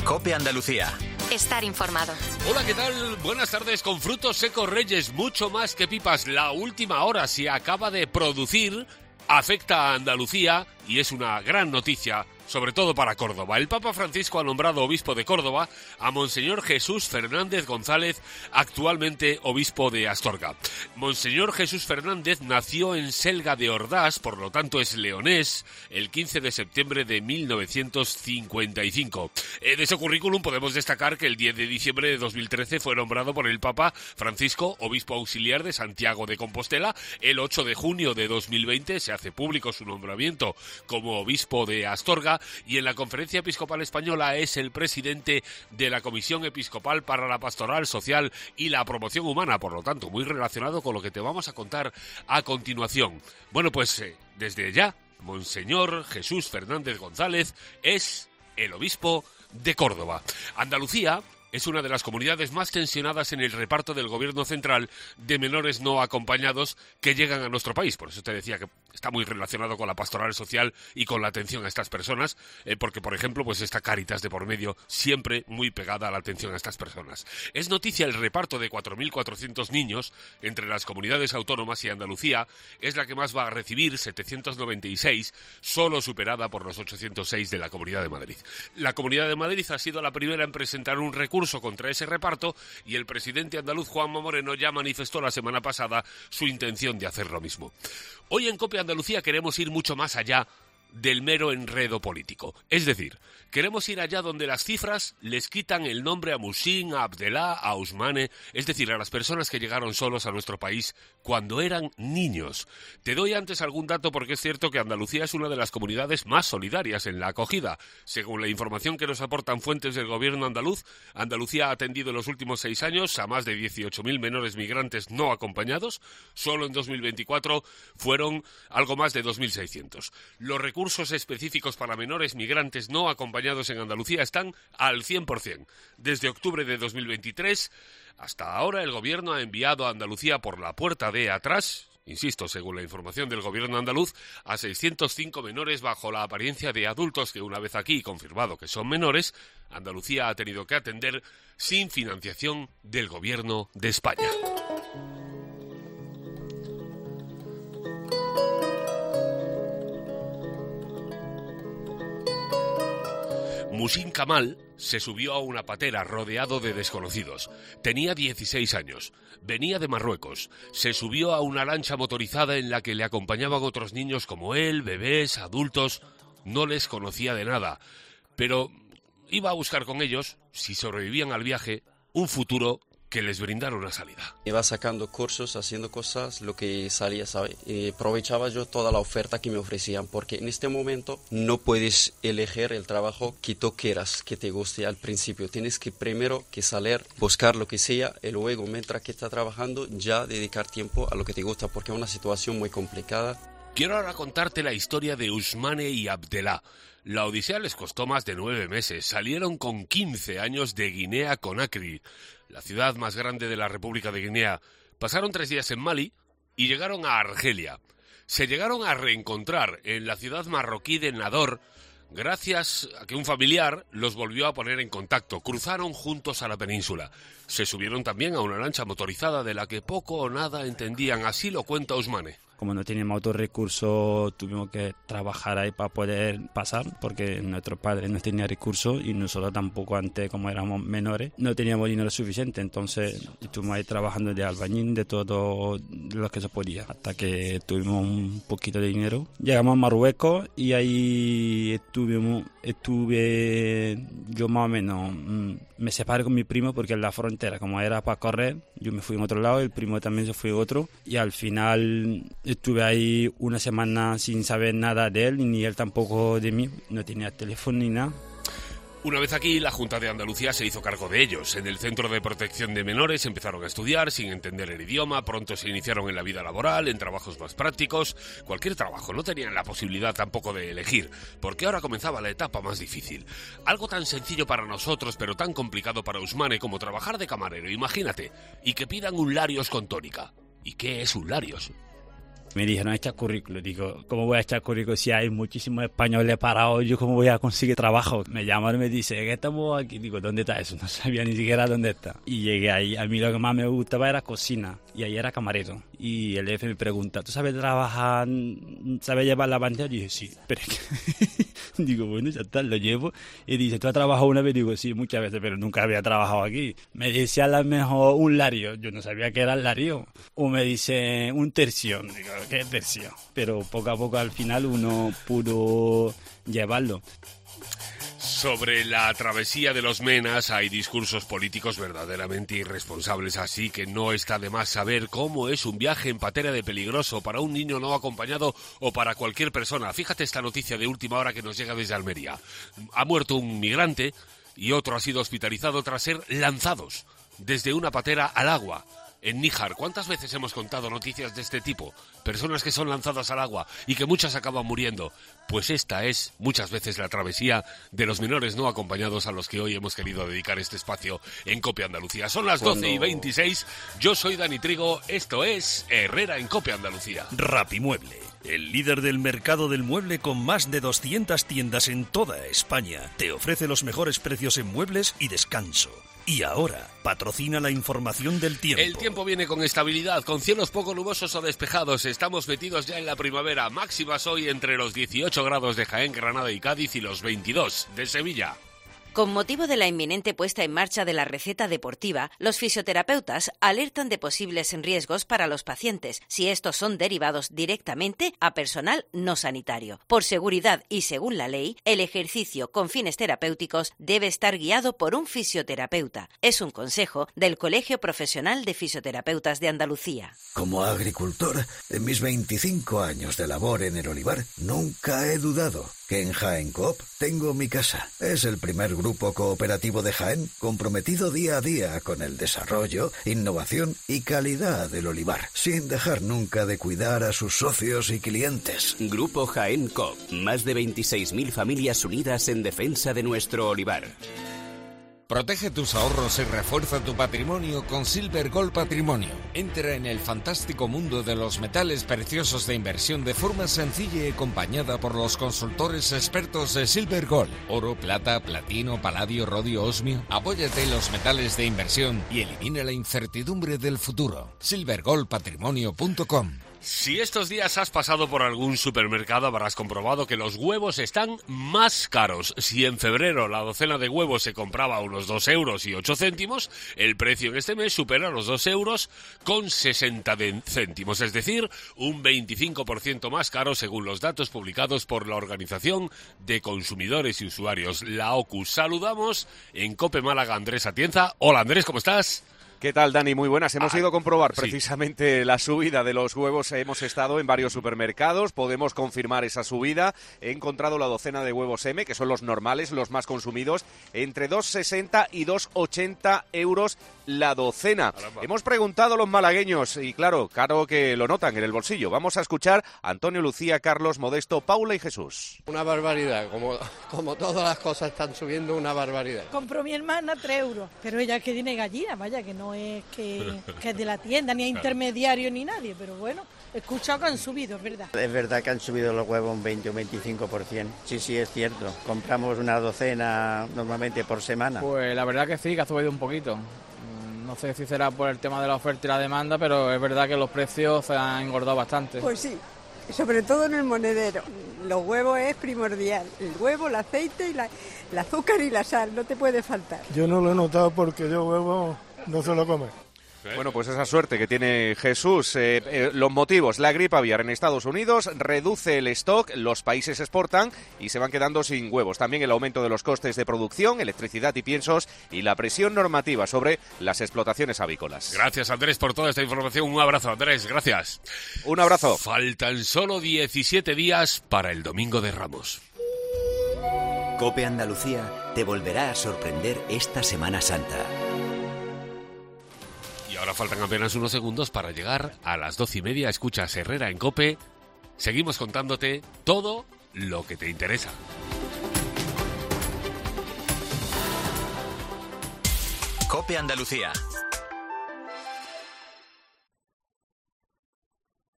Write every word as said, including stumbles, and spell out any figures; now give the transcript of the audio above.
COPE Andalucía. Estar informado. Hola, ¿qué tal? Buenas tardes. Con Frutos Secos Reyes, mucho más que pipas. La última hora se acaba de producir, afecta a Andalucía y es una gran noticia, sobre todo para Córdoba. El Papa Francisco ha nombrado obispo de Córdoba a Monseñor Jesús Fernández González, actualmente obispo de Astorga. Monseñor Jesús Fernández nació en Selga de Ordás, por lo tanto es leonés, el quince de septiembre de mil novecientos cincuenta y cinco. Eh, de ese currículum podemos destacar que el diez de diciembre de dos mil trece fue nombrado por el Papa Francisco obispo auxiliar de Santiago de Compostela. El ocho de junio de dos mil veinte se hace público su nombramiento como obispo de Astorga, y en la Conferencia Episcopal Española es el presidente de la Comisión Episcopal para la Pastoral Social y la Promoción Humana, por lo tanto muy relacionado con lo que te vamos a contar a continuación. Bueno, pues eh, desde ya, Monseñor Jesús Fernández González es el obispo de Córdoba. Andalucía es una de las comunidades más tensionadas en el reparto del gobierno central de menores no acompañados que llegan a nuestro país. Por eso te decía que está muy relacionado con la pastoral social y con la atención a estas personas, eh, porque, por ejemplo, pues está Cáritas de por medio, siempre muy pegada a la atención a estas personas. Es noticia el reparto de cuatro mil cuatrocientos niños entre las comunidades autónomas, y Andalucía es la que más va a recibir, setecientos noventa y seis, solo superada por los ochocientos seis de la Comunidad de Madrid. La Comunidad de Madrid ha sido la primera en presentar un recurso contra ese reparto, y el presidente andaluz Juanma Moreno ya manifestó la semana pasada su intención de hacer lo mismo. Hoy en COPE Andalucía queremos ir mucho más allá del mero enredo político. Es decir, queremos ir allá donde las cifras les quitan el nombre a Musin, a Abdelá, a Ousmane, es decir, a las personas que llegaron solos a nuestro país cuando eran niños. Te doy antes algún dato porque es cierto que Andalucía es una de las comunidades más solidarias en la acogida. Según la información que nos aportan fuentes del gobierno andaluz, Andalucía ha atendido en los últimos seis años a más de dieciocho mil menores migrantes no acompañados. Solo en dos mil veinticuatro fueron algo más de dos mil seiscientos. Los recursos Recursos específicos para menores migrantes no acompañados en Andalucía están al cien por ciento. Desde octubre de dos mil veintitrés hasta ahora el gobierno ha enviado a Andalucía por la puerta de atrás, insisto, según la información del gobierno andaluz, a seiscientos cinco menores bajo la apariencia de adultos que, una vez aquí confirmado que son menores, Andalucía ha tenido que atender sin financiación del gobierno de España. Musin Kamal se subió a una patera rodeado de desconocidos. Tenía dieciséis años. Venía de Marruecos. Se subió a una lancha motorizada en la que le acompañaban otros niños como él, bebés, adultos. No les conocía de nada, pero iba a buscar con ellos, si sobrevivían al viaje, un futuro que les brindara una salida. Iba sacando cursos, haciendo cosas, lo que salía, ¿sabes? Y aprovechaba yo toda la oferta que me ofrecían, porque en este momento no puedes elegir el trabajo que tú quieras, que te guste al principio. Tienes que primero que salir, buscar lo que sea, y luego, mientras que estás trabajando, ya dedicar tiempo a lo que te gusta, porque es una situación muy complicada. Quiero ahora contarte la historia de Ousmane y Abdelá. La odisea les costó más de nueve meses. Salieron con quince años de Guinea Conakry, la ciudad más grande de la República de Guinea. Pasaron tres días en Mali y llegaron a Argelia. Se llegaron a reencontrar en la ciudad marroquí de Nador, gracias a que un familiar los volvió a poner en contacto. Cruzaron juntos a la península. Se subieron también a una lancha motorizada de la que poco o nada entendían. Así lo cuenta Ousmane. Como no teníamos otros recursos, tuvimos que trabajar ahí para poder pasar, porque nuestros padres no tenían recursos y nosotros tampoco, antes, como éramos menores, no teníamos dinero suficiente. Entonces estuvimos ahí trabajando de albañil, de todo lo que se podía, hasta que tuvimos un poquito de dinero. Llegamos a Marruecos y ahí estuvimos, estuve yo más o menos, me separé con mi primo porque en la frontera, como era para correr, yo me fui en otro lado, el primo también se fue en otro, y al final estuve ahí una semana sin saber nada de él, ni él tampoco de mí. No tenía teléfono ni nada. Una vez aquí, la Junta de Andalucía se hizo cargo de ellos. En el Centro de Protección de Menores empezaron a estudiar sin entender el idioma. Pronto se iniciaron en la vida laboral, en trabajos más prácticos. Cualquier trabajo, no tenían la posibilidad tampoco de elegir, porque ahora comenzaba la etapa más difícil. Algo tan sencillo para nosotros, pero tan complicado para Ousmane como trabajar de camarero, imagínate. Y que pidan un Larios con tónica. ¿Y qué es un Larios? Me dijeron, echa currículum. Digo, ¿cómo voy a echar currículum si hay muchísimos españoles parados? ¿Yo cómo voy a conseguir trabajo? Me llaman y me dicen, ¿qué estamos aquí? Digo, ¿dónde está eso? No sabía ni siquiera dónde está. Y llegué ahí. A mí lo que más me gustaba era cocina. Y ahí era camarero. Y el jefe me pregunta, ¿tú sabes trabajar? ¿Sabes llevar la bandeja? Y dije, sí. Pero es que... Digo, bueno, ya está, lo llevo. Y dice, ¿tú has trabajado una vez? Digo, sí, muchas veces, pero nunca había trabajado aquí. Me decía a lo mejor un lario. Yo no sabía qué era el lario. O me dice un tercio. Digo, ¿qué tercio? Pero poco a poco al final uno pudo llevarlo. Sobre la travesía de los Menas hay discursos políticos verdaderamente irresponsables, así que no está de más saber cómo es un viaje en patera de peligroso para un niño no acompañado o para cualquier persona. Fíjate esta noticia de última hora que nos llega desde Almería. Ha muerto un migrante y otro ha sido hospitalizado tras ser lanzados desde una patera al agua. En Níjar, ¿cuántas veces hemos contado noticias de este tipo? Personas que son lanzadas al agua y que muchas acaban muriendo. Pues esta es muchas veces la travesía de los menores no acompañados a los que hoy hemos querido dedicar este espacio en COPE Andalucía. Son las doce y veintiséis, yo soy Dani Trigo, esto es Herrera en COPE Andalucía. Rapimueble, el líder del mercado del mueble con más de doscientas tiendas en toda España, te ofrece los mejores precios en muebles y descanso. Y ahora, patrocina la información del tiempo. El tiempo viene con estabilidad, con cielos poco nubosos o despejados. Estamos metidos ya en la primavera. Máximas hoy entre los dieciocho grados de Jaén, Granada y Cádiz y los veintidós de Sevilla. Con motivo de la inminente puesta en marcha de la receta deportiva, los fisioterapeutas alertan de posibles riesgos para los pacientes si estos son derivados directamente a personal no sanitario. Por seguridad y según la ley, el ejercicio con fines terapéuticos debe estar guiado por un fisioterapeuta. Es un consejo del Colegio Profesional de Fisioterapeutas de Andalucía. Como agricultor, en mis veinticinco años de labor en el olivar, nunca he dudado que en Jaén Coop tengo mi casa. Es el primer grupo cooperativo de Jaén comprometido día a día con el desarrollo, innovación y calidad del olivar, sin dejar nunca de cuidar a sus socios y clientes. Grupo Jaén Coop, más de veintiséis mil familias unidas en defensa de nuestro olivar. Protege tus ahorros y refuerza tu patrimonio con Silver Gold Patrimonio. Entra en el fantástico mundo de los metales preciosos de inversión de forma sencilla y acompañada por los consultores expertos de Silver Gold. Oro, plata, platino, paladio, rodio, osmio. Apóyate en los metales de inversión y elimina la incertidumbre del futuro. silver gold patrimonio punto com. Si estos días has pasado por algún supermercado habrás comprobado que los huevos están más caros. Si en febrero la docena de huevos se compraba a unos dos euros y ocho céntimos, el precio en este mes supera los dos euros con sesenta céntimos, es decir, un veinticinco por ciento más caro según los datos publicados por la Organización de Consumidores y Usuarios, la O C U. Saludamos en COPE Málaga a Andrés Atienza. Hola Andrés, ¿cómo estás? ¿Qué tal, Dani? Muy buenas. Hemos ah, ido a comprobar sí. precisamente la subida de los huevos. Hemos estado en varios supermercados, podemos confirmar esa subida. He encontrado la docena de huevos M, que son los normales, los más consumidos, entre dos sesenta y dos ochenta euros la docena. Caramba. Hemos preguntado a los malagueños y claro, claro que lo notan en el bolsillo. Vamos a escuchar a Antonio, Lucía, Carlos, Modesto, Paula y Jesús. Una barbaridad, como, como todas las cosas están subiendo, una barbaridad. Compró mi hermana tres euros, pero ella que tiene gallina, vaya, que no es que, que es de la tienda, ni hay intermediario ni nadie, pero bueno, he escuchado que han subido, es verdad. Es verdad que han subido los huevos un veinte o veinticinco por ciento. Sí, sí, es cierto. Compramos una docena normalmente por semana. Pues la verdad que sí, que ha subido un poquito. No sé si será por el tema de la oferta y la demanda, pero es verdad que los precios se han engordado bastante. Pues sí, sobre todo en el monedero. Los huevos es primordial. El huevo, el aceite, y la, el azúcar y la sal, no te puede faltar. Yo no lo he notado porque yo huevo no se lo come. Bueno, pues esa suerte que tiene Jesús. Eh, eh, los motivos: la gripe aviar en Estados Unidos reduce el stock, los países exportan y se van quedando sin huevos. También el aumento de los costes de producción, electricidad y piensos y la presión normativa sobre las explotaciones avícolas. Gracias, Andrés, por toda esta información. Un abrazo, Andrés, gracias. Un abrazo. Faltan solo diecisiete días para el Domingo de Ramos. COPE Andalucía te volverá a sorprender esta Semana Santa. Y ahora faltan apenas unos segundos para llegar a las doce y media. Escuchas Herrera en COPE. Seguimos contándote todo lo que te interesa. COPE Andalucía,